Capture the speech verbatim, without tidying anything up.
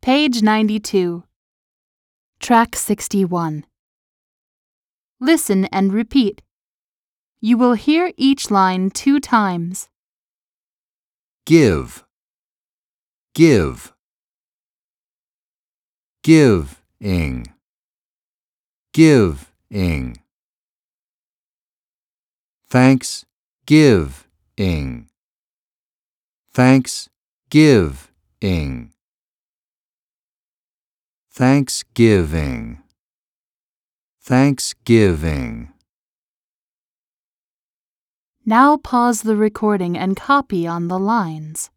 Page ninety-two. Track sixty-one. Listen and repeat. You will hear each line two times. Give, give, giving, giving. Thanks, giving, thanksgiving, Thanksgiving, Thanksgiving. Now pause the recording and copy on the lines.